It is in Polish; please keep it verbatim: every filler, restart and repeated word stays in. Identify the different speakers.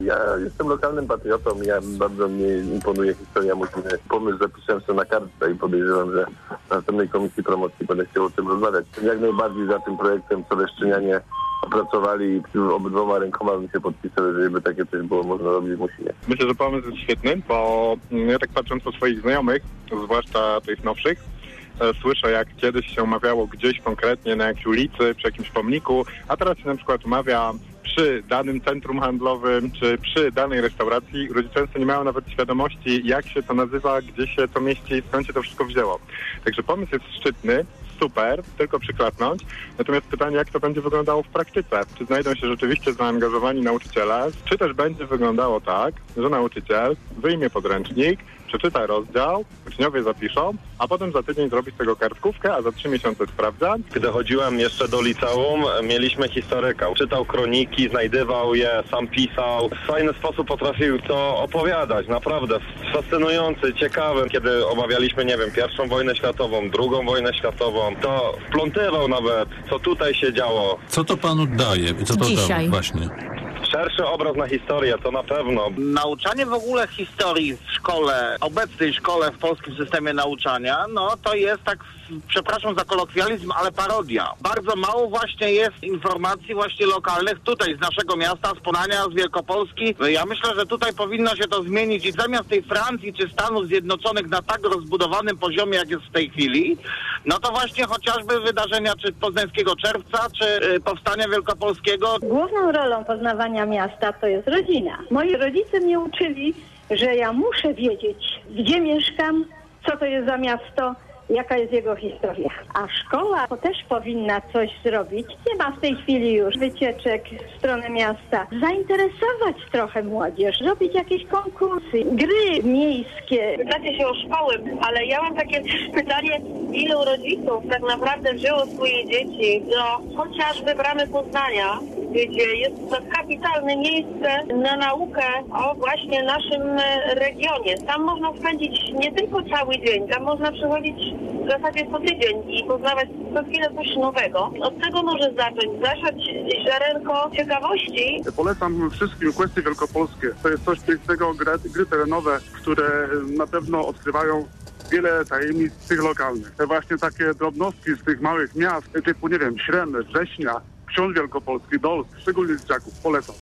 Speaker 1: Ja jestem lokalnym patriotą i ja bardzo mnie imponuje historia Muciny. Pomysł zapisałem sobie na kartce i podejrzewam, że w następnej komisji promocji będę chciał o tym rozmawiać. Jak najbardziej za tym projektem, co Leszczynianie opracowali i obydwoma rękoma bym się podpisał, żeby takie coś było można robić w Musinie.
Speaker 2: Myślę, że pomysł jest świetny, bo ja tak patrząc po swoich znajomych, zwłaszcza tych nowszych, słyszę, jak kiedyś się umawiało gdzieś konkretnie na jakiejś ulicy, przy jakimś pomniku, a teraz się na przykład umawia przy danym centrum handlowym, czy przy danej restauracji. Ludzie często nie mają nawet świadomości, jak się to nazywa, gdzie się to mieści i skąd się to wszystko wzięło. Także pomysł jest szczytny, super, tylko przyklasnąć. Natomiast pytanie, jak to będzie wyglądało w praktyce? Czy znajdą się rzeczywiście zaangażowani nauczyciele? Czy też będzie wyglądało tak, że nauczyciel wyjmie podręcznik, przeczyta rozdział, uczniowie zapiszą, a potem za tydzień zrobi z tego kartkówkę, a za trzy miesiące sprawdza.
Speaker 3: Gdy chodziłem jeszcze do liceum, mieliśmy historyka. Czytał kroniki, znajdywał je, sam pisał. W fajny sposób potrafił to opowiadać. Naprawdę fascynujący, ciekawy. Kiedy omawialiśmy, nie wiem, pierwszą wojnę światową, drugą wojnę światową, to wplątywał nawet, co tutaj się działo.
Speaker 4: Co to panu daje? Co to
Speaker 5: Dzisiaj.
Speaker 4: da właśnie?
Speaker 3: Szerszy obraz na historię, to na pewno.
Speaker 6: Nauczanie w ogóle historii w szkole, obecnej szkole w polskim systemie nauczania, no to jest tak, przepraszam za kolokwializm, ale parodia. Bardzo mało właśnie jest informacji właśnie lokalnych tutaj z naszego miasta, z Ponania, z Wielkopolski. Ja myślę, że tutaj powinno się to zmienić i zamiast tej Francji czy Stanów Zjednoczonych na tak rozbudowanym poziomie, jak jest w tej chwili, no to właśnie chociażby wydarzenia czy Poznańskiego Czerwca, czy y, Powstania Wielkopolskiego.
Speaker 7: Główną rolą poznawania miasta to jest rodzina. Moi rodzice mnie uczyli, że ja muszę wiedzieć, gdzie mieszkam, co to jest za miasto, jaka jest jego historia. A szkoła to też powinna coś zrobić. Nie ma w tej chwili już wycieczek w stronę miasta. Zainteresować trochę młodzież, zrobić jakieś konkursy, gry miejskie.
Speaker 8: Pytacie się o szkoły, ale ja mam takie pytanie, ilu rodziców tak naprawdę wzięło swoje dzieci do chociażby Bramy Poznania, gdzie jest to kapitalne miejsce na naukę o właśnie naszym regionie. Tam można spędzić nie tylko cały dzień, tam można przychodzić w zasadzie co tydzień i poznawać co chwilę coś nowego. Od tego może zacząć, zasiać ziarenko ciekawości.
Speaker 9: Polecam wszystkim Questy Wielkopolskie. To jest coś pięknego, gry, gry terenowe, które na pewno odkrywają wiele tajemnic tych lokalnych. Te właśnie takie drobnostki z tych małych miast, typu, nie wiem, Śremy, Września, Książ Wielkopolski, Dolsk, szczególnie z dzieciaków. Polecam.